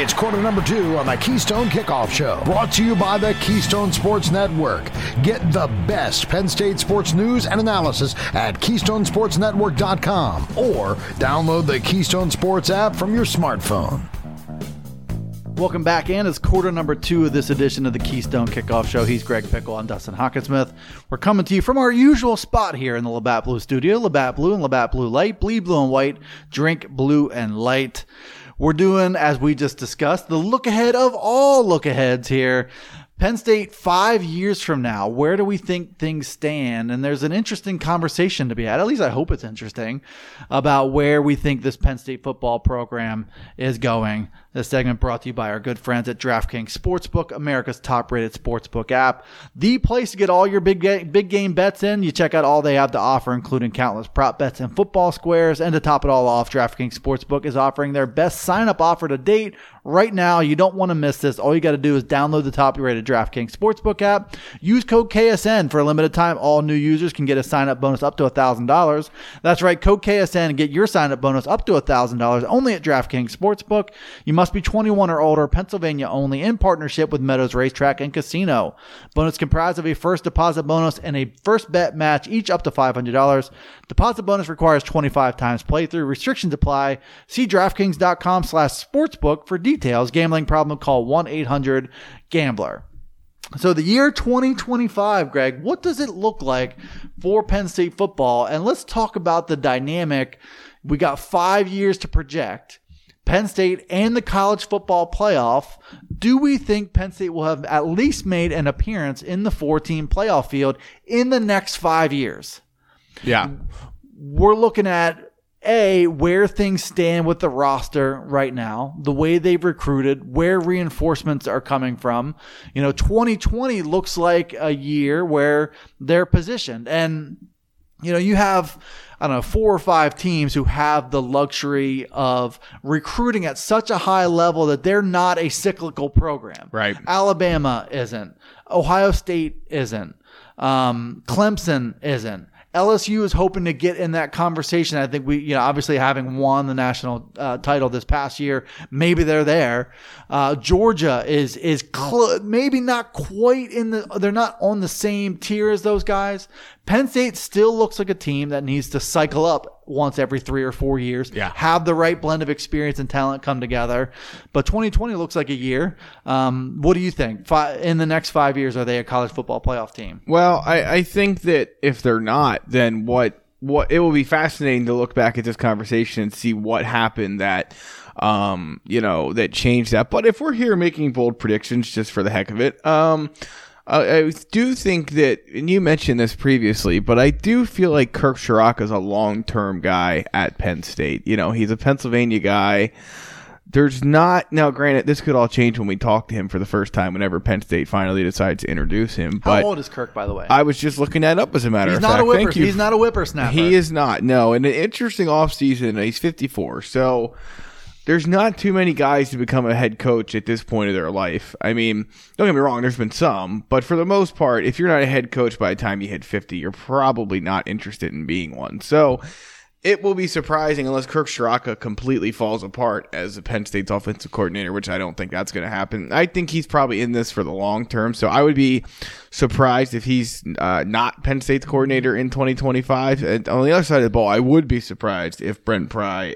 It's quarter number 2 on the Keystone Kickoff Show, brought to you by the Keystone Sports Network. Get the best Penn State sports news and analysis at KeystonesportsNetwork.com or download the Keystone Sports app from your smartphone. Welcome back in. It's quarter number 2 of this edition of the Keystone Kickoff Show. He's Greg Pickle. I'm Dustin Hawkinsmith. We're coming to you from our usual spot here in the Labatt Blue studio. Labatt Blue and Labatt Blue Light. Bleed blue and white. Drink blue and light. We're doing, as we just discussed, the look ahead of all look aheads here. Penn State 5 years from now, where do we think things stand? And there's an interesting conversation to be had, at least I hope it's interesting, about where we think this Penn State football program is going. This segment brought to you by our good friends at DraftKings Sportsbook, America's top-rated sportsbook app. The place to get all your big game bets in. You check out all they have to offer, including countless prop bets and football squares. And to top it all off, DraftKings Sportsbook is offering their best sign-up offer to date. Right now, you don't want to miss this. All you got to do is download the top-rated DraftKings Sportsbook app. Use code KSN for a limited time. All new users can get a sign-up bonus up to $1,000. That's right, code KSN and get your sign-up bonus up to $1,000 only at DraftKings Sportsbook. You must be 21 or older, Pennsylvania only, in partnership with Meadows Racetrack and Casino. Bonus comprised of a first deposit bonus and a first bet match, each up to $500. Deposit bonus requires 25 times playthrough. Restrictions apply. See DraftKings.com/sportsbook for details. Gambling problem, call 1-800-GAMBLER. So the year 2025, Greg, what does it look like for Penn State football? And let's talk about the dynamic. We got 5 years to project. Penn State and the college football playoff. Do we think Penn State will have at least made an appearance in the 4-team playoff field in the next 5 years? Yeah. We're looking at where things stand with the roster right now, the way they've recruited, where reinforcements are coming from. 2020 looks like a year where they're positioned. And, you have, 4 or 5 teams who have the luxury of recruiting at such a high level that they're not a cyclical program. Right. Alabama isn't. Ohio State isn't. Clemson isn't. LSU is hoping to get in that conversation. I think we, obviously having won the national title this past year, maybe they're there. Georgia is maybe not quite they're not on the same tier as those guys. Penn State still looks like a team that needs to cycle up once every 3 or 4 years, have the right blend of experience and talent come together. But 2020 looks like a year. What do you think? In the next 5 years, are they a college football playoff team? Well, I think that if they're not, then what it will be fascinating to look back at this conversation and see what happened that that changed that. But if we're here making bold predictions just for the heck of it, I do think that, and you mentioned this previously, but I do feel like Kirk Ciarrocca is a long-term guy at Penn State. He's a Pennsylvania guy. There's not, now granted, this could all change when we talk to him for the first time whenever Penn State finally decides to introduce him. How old is Kirk, by the way? I was just looking that up, as a matter of fact. Thank you. He's not a whippersnapper. He is not, no. And an interesting offseason, he's 54, so there's not too many guys to become a head coach at this point of their life. I mean, don't get me wrong, there's been some, but for the most part, if you're not a head coach by the time you hit 50, you're probably not interested in being one. So it will be surprising unless Kirk Ciarrocca completely falls apart as the Penn State's offensive coordinator, which I don't think that's going to happen. I think he's probably in this for the long term, so I would be surprised if he's not Penn State's coordinator in 2025. And on the other side of the ball, I would be surprised if Brent Pry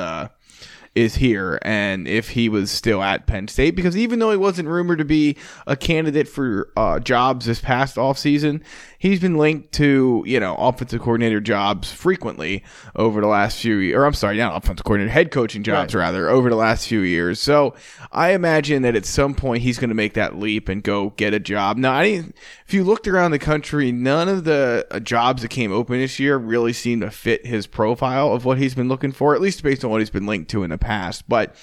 is here and if he was still at Penn State, because even though he wasn't rumored to be a candidate for jobs this past offseason, he's been linked to, offensive coordinator jobs frequently over the last few years. Or I'm sorry, not offensive coordinator, head coaching jobs, rather, over the last few years. So I imagine that at some point he's going to make that leap and go get a job. Now, if you looked around the country, none of the jobs that came open this year really seem to fit his profile of what he's been looking for, at least based on what he's been linked to in the past. But,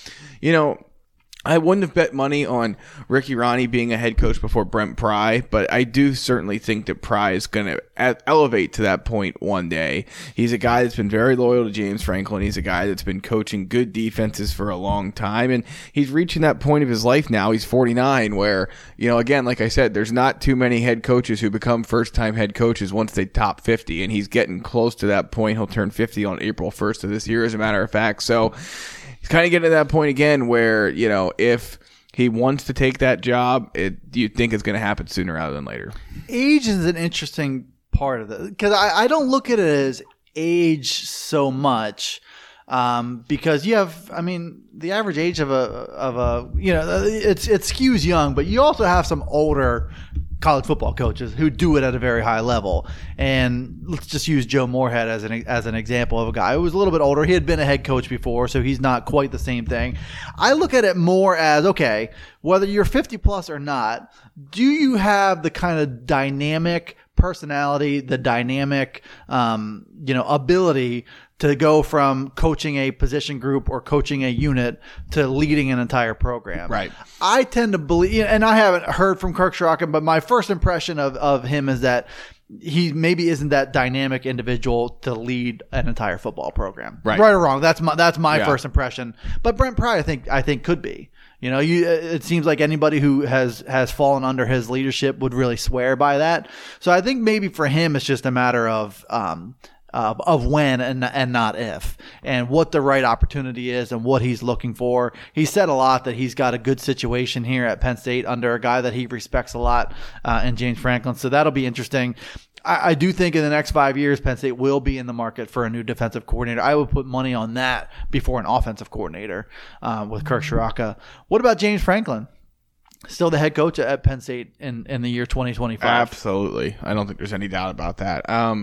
I wouldn't have bet money on Ricky Rahne being a head coach before Brent Pry, but I do certainly think that Pry is going to elevate to that point one day. He's a guy that's been very loyal to James Franklin. He's a guy that's been coaching good defenses for a long time, and he's reaching that point of his life now. He's 49, where, again, like I said, there's not too many head coaches who become first-time head coaches once they top 50, and he's getting close to that point. He'll turn 50 on April 1st of this year, as a matter of fact. So he's kind of getting to that point again where, if he wants to take that job, you think it's going to happen sooner rather than later. Age is an interesting part of it because I don't look at it as age so much. Because you have, the average age of a it skews young, but you also have some older college football coaches who do it at a very high level. And let's just use Joe Moorhead as an example of a guy who was a little bit older. He had been a head coach before, so he's not quite the same thing. I look at it more as, okay, whether you're 50 plus or not, do you have the kind of dynamic personality, the dynamic, ability to go from coaching a position group or coaching a unit to leading an entire program. Right. I tend to believe, and I haven't heard from Kirk Ciarrocca, but my first impression of him is that he maybe isn't that dynamic individual to lead an entire football program. Right or wrong. That's my first impression. But Brent Pry, I think could be. It seems like anybody who has fallen under his leadership would really swear by that. So I think maybe for him, it's just a matter of when and not if, and what the right opportunity is and what he's looking for. He said a lot that he's got a good situation here at Penn State under a guy that he respects a lot in James Franklin. So that'll be interesting. I do think in the next 5 years, Penn State will be in the market for a new defensive coordinator. I would put money on that before an offensive coordinator with Kirk Ciarrocca. What about James Franklin? Still the head coach at Penn State in the year 2025. Absolutely. I don't think there's any doubt about that.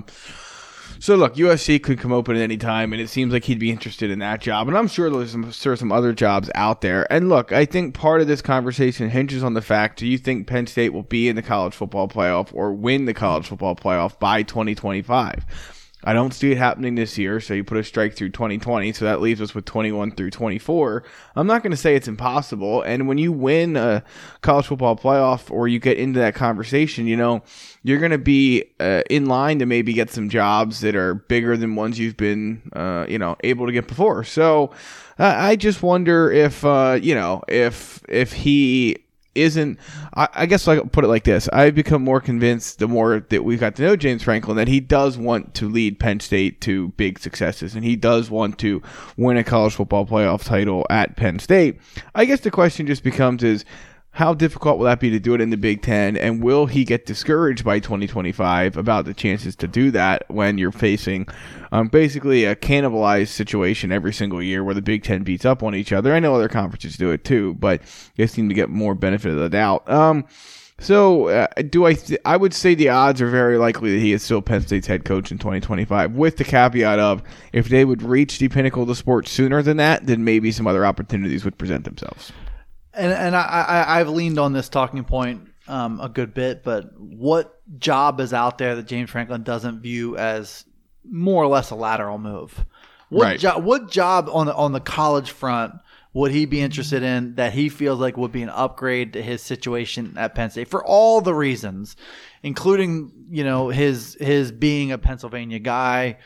So look, USC could come open at any time, and it seems like he'd be interested in that job. And I'm sure there's some other jobs out there. And look, I think part of this conversation hinges on the fact: do you think Penn State will be in the college football playoff or win the college football playoff by 2025? I don't see it happening this year, so you put a strike through 2020, so that leaves us with 21 through 24. I'm not going to say it's impossible, and when you win a college football playoff or you get into that conversation, you're going to be in line to maybe get some jobs that are bigger than ones you've been, able to get before. So I just wonder if he isn't, I guess I'll put it like this. I've become more convinced the more that we've got to know James Franklin that he does want to lead Penn State to big successes, and he does want to win a college football playoff title at Penn State. I guess the question just becomes is, how difficult will that be to do it in the Big Ten, and will he get discouraged by 2025 about the chances to do that when you're facing basically a cannibalized situation every single year where the Big Ten beats up on each other? I know other conferences do it too, but they seem to get more benefit of the doubt. I would say the odds are very likely that he is still Penn State's head coach in 2025, with the caveat of if they would reach the pinnacle of the sport sooner than that, then maybe some other opportunities would present themselves. And I've leaned on this talking point a good bit, but what job is out there that James Franklin doesn't view as more or less a lateral move? What job on the college front would he be interested in that he feels like would be an upgrade to his situation at Penn State for all the reasons, including his being a Pennsylvania guy,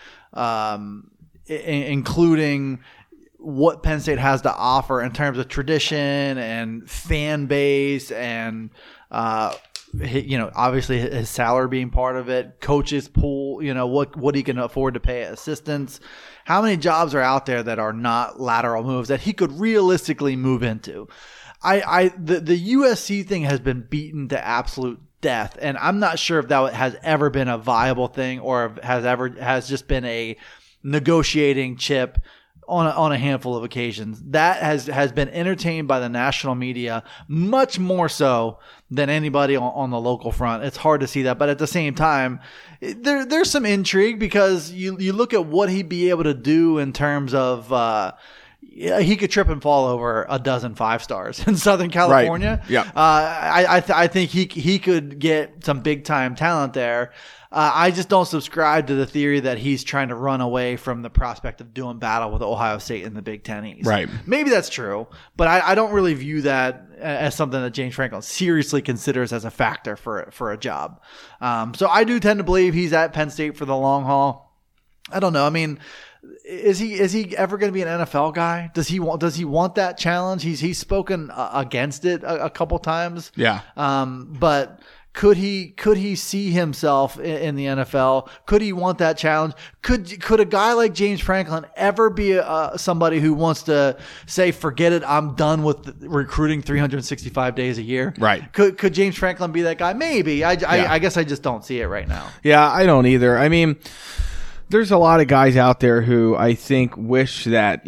including what Penn State has to offer in terms of tradition and fan base and, obviously his salary being part of it, coaches pool, what he can afford to pay assistants. How many jobs are out there that are not lateral moves that he could realistically move into? The USC thing has been beaten to absolute death, and I'm not sure if that has ever been a viable thing or has just been a negotiating chip on a handful of occasions. That has been entertained by the national media much more so than anybody on the local front. It's hard to see that, but at the same time, there's some intrigue because you look at what he'd be able to do in terms of he could trip and fall over a dozen 5-stars in Southern California. Right. Yeah. I think he could get some big time talent there. I just don't subscribe to the theory that he's trying to run away from the prospect of doing battle with Ohio State in the Big Ten East. Right. Maybe that's true, but I don't really view that as something that James Franklin seriously considers as a factor for a job. So I do tend to believe he's at Penn State for the long haul. I don't know. I mean, is he ever going to be an NFL guy? Does he want that challenge? He's spoken against it a couple times. Yeah. But Could he see himself in the NFL? Could he want that challenge? Could a guy like James Franklin ever be somebody who wants to say, forget it, I'm done with recruiting 365 days a year? Right. Could James Franklin be that guy? Maybe. I guess I just don't see it right now. Yeah, I don't either. I mean, there's a lot of guys out there who I think wish that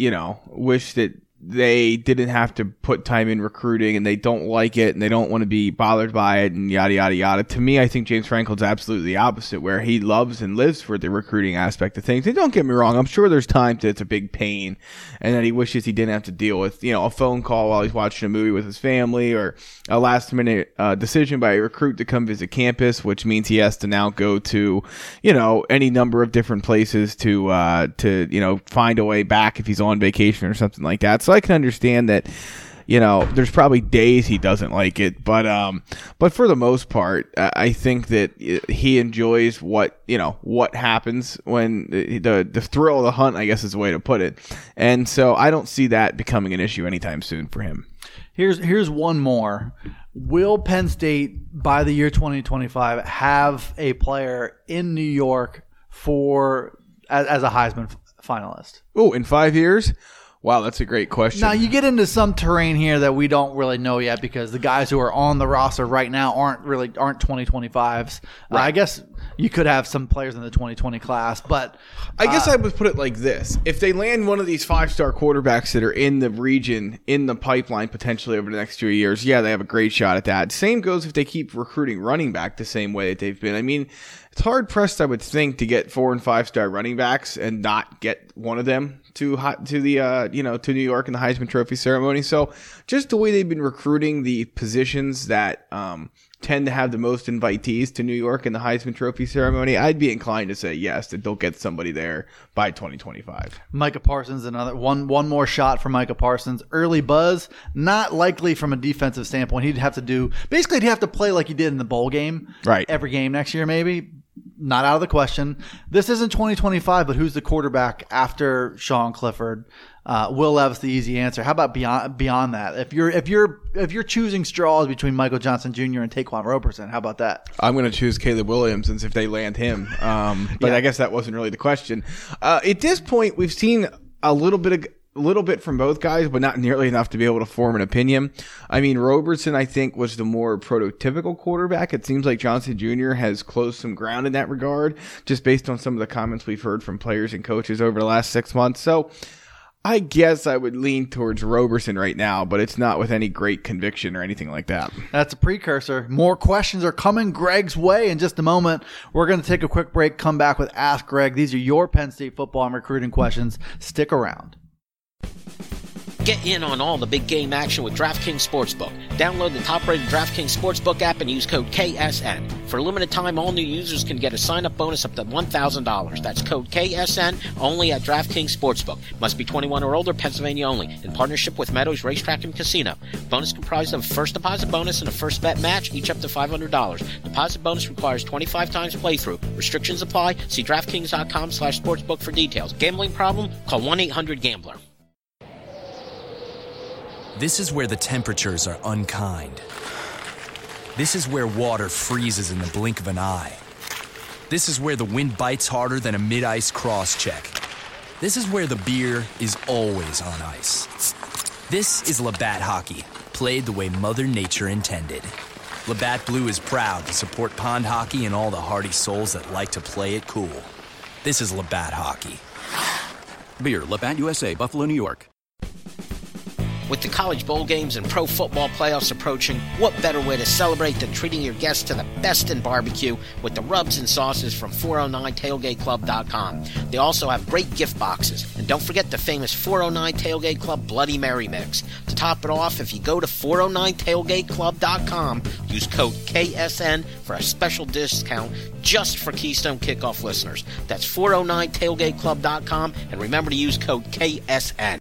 they didn't have to put time in recruiting, and they don't like it, and they don't want to be bothered by it, and yada, yada, yada. To me, I think James Franklin's absolutely the opposite, where he loves and lives for the recruiting aspect of things. And don't get me wrong, I'm sure there's times that it's a big pain, and that he wishes he didn't have to deal with, a phone call while he's watching a movie with his family, or a last-minute decision by a recruit to come visit campus, which means he has to now go to, any number of different places to find a way back if he's on vacation or something like that. So I can understand that, there's probably days he doesn't like it, but for the most part, I think that he enjoys what happens when the thrill of the hunt, I guess is the way to put it. And so I don't see that becoming an issue anytime soon for him. Here's one more. Will Penn State, by the year 2025, have a player in New York as a Heisman finalist? Oh, in 5 years? Wow, that's a great question. Now, you get into some terrain here that we don't really know yet, because the guys who are on the roster right now aren't 2025s. Right. I guess you could have some players in the 2020 class, but I guess I would put it like this. If they land one of these 5-star quarterbacks that are in the region, in the pipeline potentially over the next 2 years, yeah, they have a great shot at that. Same goes if they keep recruiting running back the same way that they've been. I mean, it's hard pressed, I would think, to get 4- and 5-star running backs and not get one of them to New York in the Heisman Trophy ceremony. So just the way they've been recruiting the positions that tend to have the most invitees to New York in the Heisman Trophy ceremony, I'd be inclined to say yes, that they'll get somebody there by 2025. Micah Parsons, another one more shot for Micah Parsons. Early buzz, not likely from a defensive standpoint. He'd have to play like he did in the bowl game, right? Every game next year, maybe. Not out of the question. This isn't 2025, but who's the quarterback after Sean Clifford? Will Levis, the easy answer. How about beyond that? If you're choosing straws between Michael Johnson Jr. and Taquan Roberson, how about that? I'm going to choose Caleb Williams, since if they land him. But yeah. I guess that wasn't really the question. At this point, we've seen a little bit from both guys, but not nearly enough to be able to form an opinion. I mean, Roberson, I think, was the more prototypical quarterback. It seems like Johnson Jr. has closed some ground in that regard, just based on some of the comments we've heard from players and coaches over the last 6 months. So I guess I would lean towards Roberson right now, but it's not with any great conviction or anything like that. That's a precursor. More questions are coming Greg's way in just a moment. We're going to take a quick break, come back with Ask Greg. These are your Penn State football and recruiting questions. Stick around. Get in on all the big game action with DraftKings Sportsbook. Download the top-rated DraftKings Sportsbook app and use code KSN. For a limited time, all new users can get a sign-up bonus up to $1,000. That's code KSN only at DraftKings Sportsbook. Must be 21 or older, Pennsylvania only. In partnership with Meadows Racetrack and Casino. Bonus comprised of a first deposit bonus and a first bet match, each up to $500. Deposit bonus requires 25 times playthrough. Restrictions apply. See DraftKings.com/sportsbook for details. Gambling problem? Call 1-800-GAMBLER. This is where the temperatures are unkind. This is where water freezes in the blink of an eye. This is where the wind bites harder than a mid-ice cross-check. This is where the beer is always on ice. This is Labatt Hockey, played the way Mother Nature intended. Labatt Blue is proud to support pond hockey and all the hardy souls that like to play it cool. This is Labatt Hockey. Beer, Labatt USA, Buffalo, New York. With the college bowl games and pro football playoffs approaching, what better way to celebrate than treating your guests to the best in barbecue with the rubs and sauces from 409tailgateclub.com. They also have great gift boxes. And don't forget the famous 409 Tailgate Club Bloody Mary Mix. To top it off, if you go to 409tailgateclub.com, use code KSN for a special discount just for Keystone Kickoff listeners. That's 409tailgateclub.com, and remember to use code KSN.